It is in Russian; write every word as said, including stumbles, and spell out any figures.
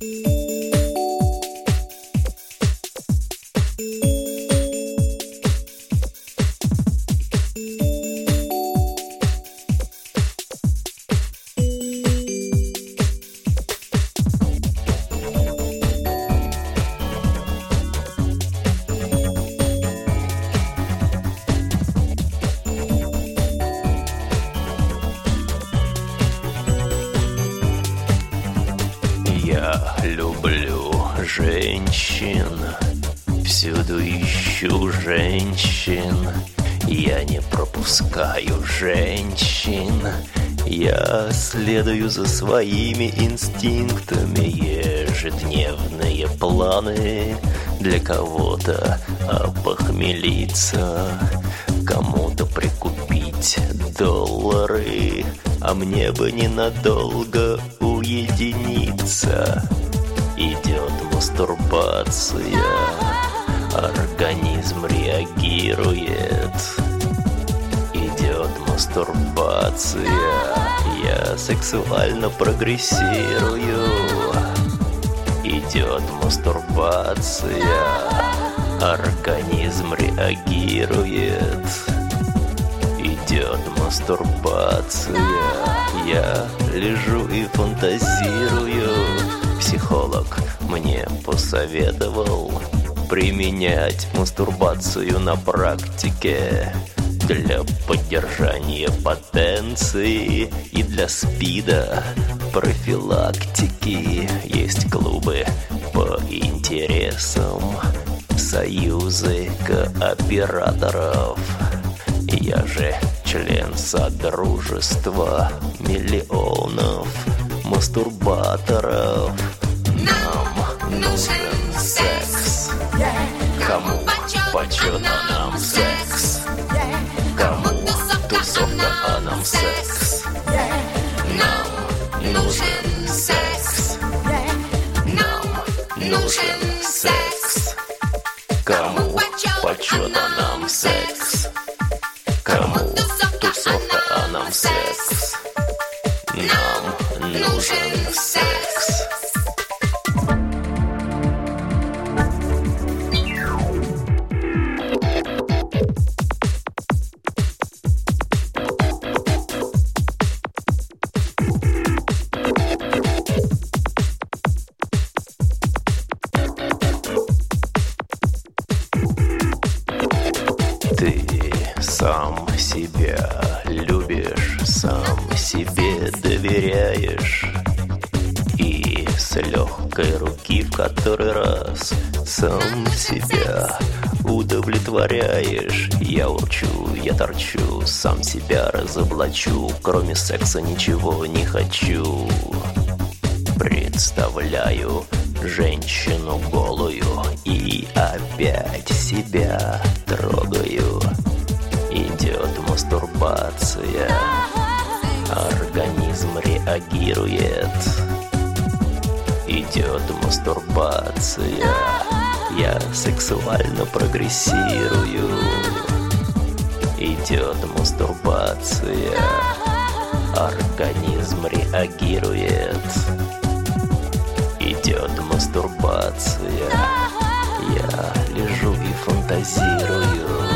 Я люблю женщин, всюду ищу женщин. Я не пропускаю женщин. Я следую за своими инстинктами. Ежедневные планы. Для кого-то опохмелиться, кому-то прикупить доллары, а мне бы ненадолго уединиться. Идет мастурбация, организм реагирует. Идет мастурбация, я сексуально прогрессирую. Идет мастурбация, организм реагирует. Идет мастурбация, я лежу и фантазирую. Психолог мне посоветовал применять мастурбацию на практике для поддержания потенции и для СПИДа профилактики. Есть клубы по интересам, союзы кооператоров. Я же член содружества миллионов мастурбаторов. Нам нужен секс. Кому почет, а нам секс. Кому тусовка, а нам секс. Нам нужен секс. Нам нужен секс. Кому почет, а нам секс. Кому тусовка, а нам секс. Нам нужен секс. Ты сам себя любишь, сам себе доверяешь. И с легкой руки в который раз сам себя удовлетворяешь. Я урчу, я торчу, сам себя разоблачу. Кроме секса ничего не хочу. Представляю женщину голую и опять себя трогаю. Идет мастурбация, организм реагирует. Идет мастурбация, я сексуально прогрессирую. Идет мастурбация, организм реагирует. Идет мастурбация, я лежу и фантазирую.